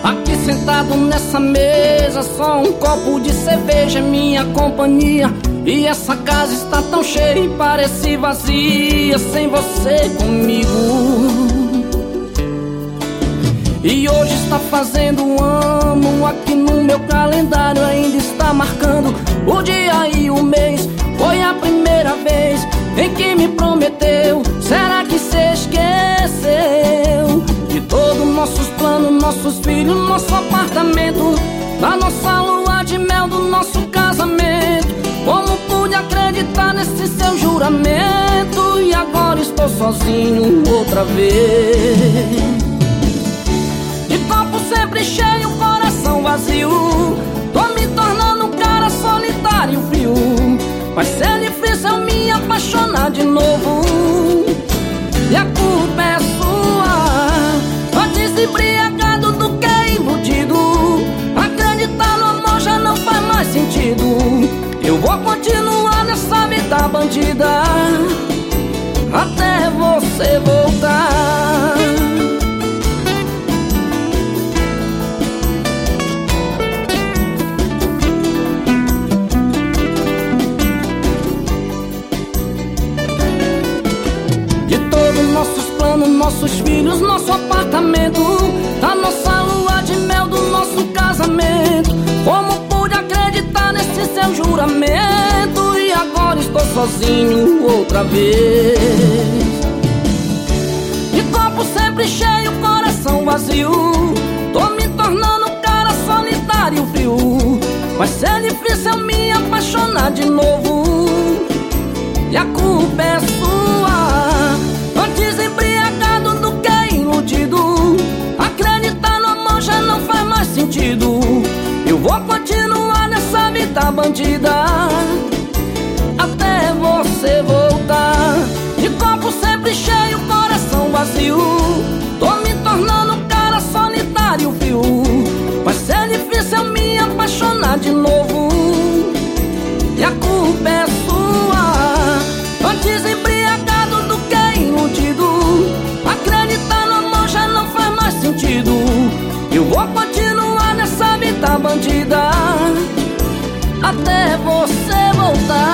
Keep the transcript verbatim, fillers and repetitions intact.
Aqui sentado nessa mesa, só um copo de cerveja é minha companhia. E essa casa está tão cheia e parece vazia sem você comigo. E hoje está fazendo um ano, aqui no meu calendário ainda está marcando o dia e o mês. Foi a primeira vez em que me prometeu. Será que cê esqueceu de todos nossos planos, nossos filhos, nosso apartamento, da nossa lua de mel, do nosso casamento? Como pude acreditar nesse seu juramento? E agora estou sozinho outra vez. De copo sempre cheio, coração vazio, tô me tornando um cara solitário, frio. Vai ser difícil eu me apaixonar de novo. E a culpa é sua, antes embriagado do que iludido. Acreditar no amor já não faz mais sentido. Eu vou continuar nessa vida bandida até você voltar. De todos nossos planos, nossos filhos, nosso apartamento, da nossa lua de mel, do nosso casamento. Como pude acreditar nesse seu juramento? E agora estou sozinho outra vez. De copo sempre cheio, coração vazio, tô me tornando um cara solitário, frio. Vai ser difícil eu me apaixonar de novo. E a culpa é sua, antes embriagado do que iludido. Acreditar no amor já não faz mais sentido. Eu vou continuar nessa vida bandida até você voltar. De copo sempre cheio, coração vazio, tô me tornando um cara solitário, frio. Vai ser difícil eu me apaixonar de novo. E a culpa é sua, antes embriagado do que iludido. Acreditar no amor já não faz mais sentido. Eu vou continuar nessa vida bandida até você voltar.